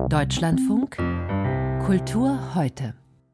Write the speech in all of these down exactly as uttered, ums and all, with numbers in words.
Deutschlandfunk Kultur heute.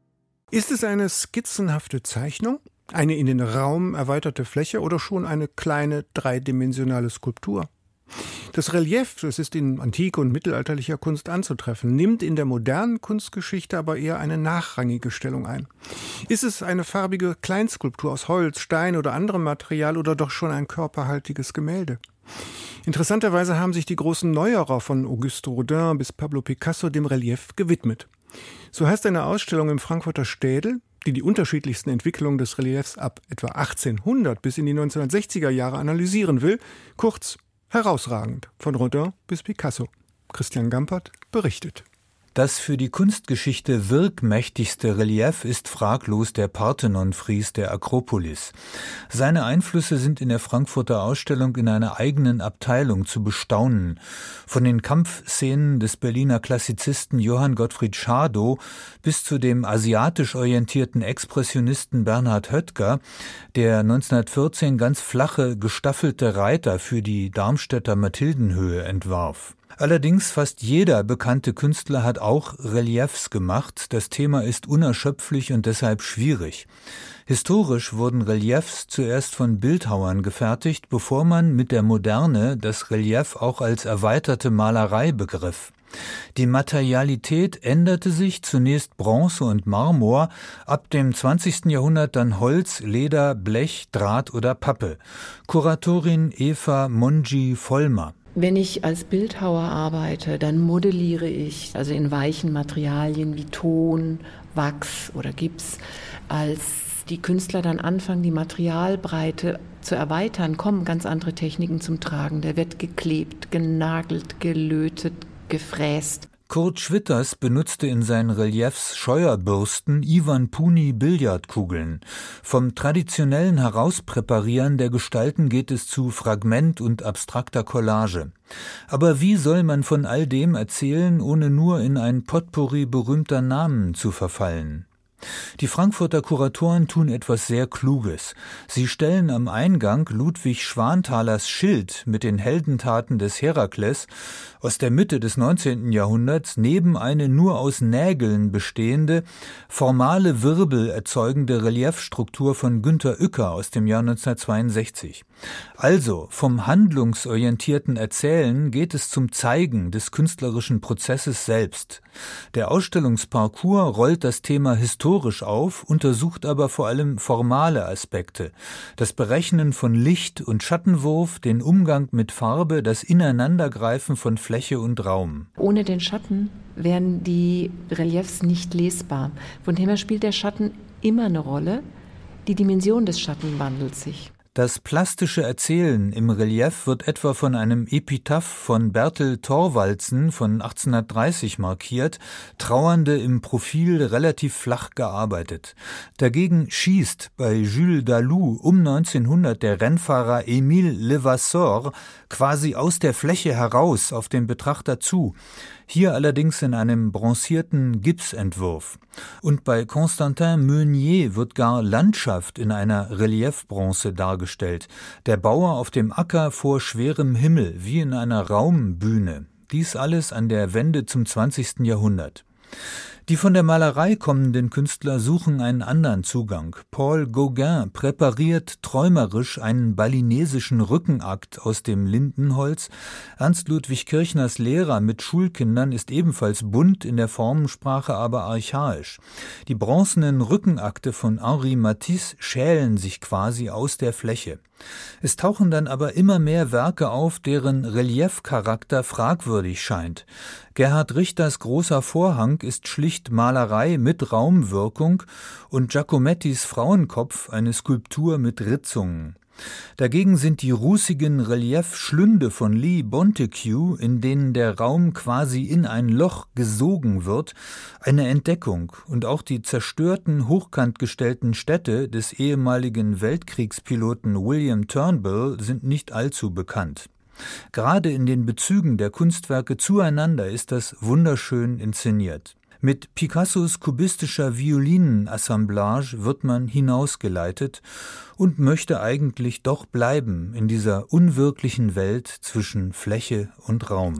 Ist es eine skizzenhafte Zeichnung, eine in den Raum erweiterte Fläche oder schon eine kleine dreidimensionale Skulptur? Das Relief, das ist in antike und mittelalterlicher Kunst anzutreffen, nimmt in der modernen Kunstgeschichte aber eher eine nachrangige Stellung ein. Ist es eine farbige Kleinskulptur aus Holz, Stein oder anderem Material oder doch schon ein körperhaltiges Gemälde? Interessanterweise haben sich die großen Neuerer von Auguste Rodin bis Pablo Picasso dem Relief gewidmet. So heißt eine Ausstellung im Frankfurter Städel, die die unterschiedlichsten Entwicklungen des Reliefs ab etwa achtzehnhundert bis in die neunzehnhundertsechziger Jahre analysieren will, kurz herausragend, von Rodin bis Picasso. Christian Gampert berichtet. Das für die Kunstgeschichte wirkmächtigste Relief ist fraglos der Parthenon-Fries der Akropolis. Seine Einflüsse sind in der Frankfurter Ausstellung in einer eigenen Abteilung zu bestaunen. Von den Kampfszenen des Berliner Klassizisten Johann Gottfried Schadow bis zu dem asiatisch orientierten Expressionisten Bernhard Höttger, der neunzehnhundertvierzehn ganz flache, gestaffelte Reiter für die Darmstädter Mathildenhöhe entwarf. Allerdings fast jeder bekannte Künstler hat auch Reliefs gemacht. Das Thema ist unerschöpflich und deshalb schwierig. Historisch wurden Reliefs zuerst von Bildhauern gefertigt, bevor man mit der Moderne das Relief auch als erweiterte Malerei begriff. Die Materialität änderte sich, zunächst Bronze und Marmor, ab dem zwanzigsten Jahrhundert dann Holz, Leder, Blech, Draht oder Pappe. Kuratorin Eva Mongi-Vollmer. Wenn ich als Bildhauer arbeite, dann modelliere ich, also in weichen Materialien wie Ton, Wachs oder Gips. Als die Künstler dann anfangen, die Materialbreite zu erweitern, kommen ganz andere Techniken zum Tragen. Da wird geklebt, genagelt, gelötet, gefräst. Kurt Schwitters benutzte in seinen Reliefs Scheuerbürsten Ivan Puni Billardkugeln. Vom traditionellen Herauspräparieren der Gestalten geht es zu Fragment und abstrakter Collage. Aber wie soll man von all dem erzählen, ohne nur in ein Potpourri berühmter Namen zu verfallen? Die Frankfurter Kuratoren tun etwas sehr Kluges. Sie stellen am Eingang Ludwig Schwanthalers Schild mit den Heldentaten des Herakles aus der Mitte des neunzehnten Jahrhunderts neben eine nur aus Nägeln bestehende, formale Wirbel erzeugende Reliefstruktur von Günter Uecker aus dem Jahr neunzehnhundertzweiundsechzig. Also vom handlungsorientierten Erzählen geht es zum Zeigen des künstlerischen Prozesses selbst. Der Ausstellungsparcours rollt das Thema historisch auf, untersucht aber vor allem formale Aspekte. Das Berechnen von Licht- und Schattenwurf, den Umgang mit Farbe, das Ineinandergreifen von Fläche und Raum. Ohne den Schatten wären die Reliefs nicht lesbar. Von dem her spielt der Schatten immer eine Rolle. Die Dimension des Schatten wandelt sich. Das plastische Erzählen im Relief wird etwa von einem Epitaph von Bertel Thorvaldsen von achtzehnhundertdreißig markiert, Trauernde im Profil relativ flach gearbeitet. Dagegen schießt bei Jules Dalou um neunzehnhundert der Rennfahrer Émile Levasseur quasi aus der Fläche heraus auf den Betrachter zu. Hier allerdings in einem bronzierten Gipsentwurf. Und bei Constantin Meunier wird gar Landschaft in einer Reliefbronze dargestellt. Der Bauer auf dem Acker vor schwerem Himmel, wie in einer Raumbühne. Dies alles an der Wende zum zwanzigsten Jahrhundert. Die von der Malerei kommenden Künstler suchen einen anderen Zugang. Paul Gauguin präpariert träumerisch einen balinesischen Rückenakt aus dem Lindenholz. Ernst Ludwig Kirchners Lehrer mit Schulkindern ist ebenfalls bunt, in der Formensprache aber archaisch. Die bronzenen Rückenakte von Henri Matisse schälen sich quasi aus der Fläche. Es tauchen dann aber immer mehr Werke auf, deren Reliefcharakter fragwürdig scheint. Gerhard Richters Großer Vorhang ist schlicht Malerei mit Raumwirkung und Giacomettis Frauenkopf eine Skulptur mit Ritzungen. Dagegen sind die rußigen Reliefschlünde von Lee Bonteque, in denen der Raum quasi in ein Loch gesogen wird, eine Entdeckung, und auch die zerstörten, hochkant gestellten Städte des ehemaligen Weltkriegspiloten William Turnbull sind nicht allzu bekannt. Gerade in den Bezügen der Kunstwerke zueinander ist das wunderschön inszeniert. Mit Picassos kubistischer Violinenassemblage wird man hinausgeleitet und möchte eigentlich doch bleiben in dieser unwirklichen Welt zwischen Fläche und Raum.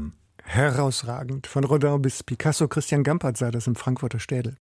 Herausragend. Von Rodin bis Picasso. Christian Gampert sah das im Frankfurter Städel.